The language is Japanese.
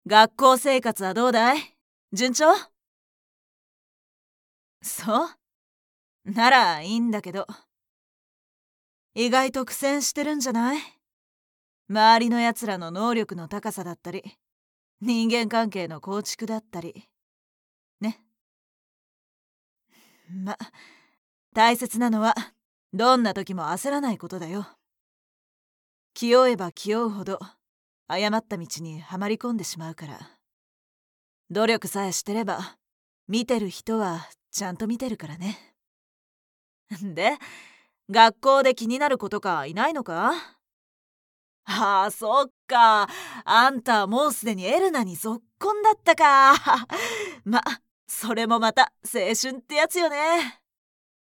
学校生活はどうだい？順調？そうならいいんだけど。意外と苦戦してるんじゃない？周りのやつらの能力の高さだったり、人間関係の構築だったり。ね。大切なのは、どんな時も焦らないことだよ。気負えば気負うほど、誤った道にはまり込んでしまうから。努力さえしてれば、見てる人はちゃんと見てるからね。で、学校で気になる子とかいないのか？ああ、そっか。あんたはもうすでにエルナにぞっこんだったか。それもまた青春ってやつよね。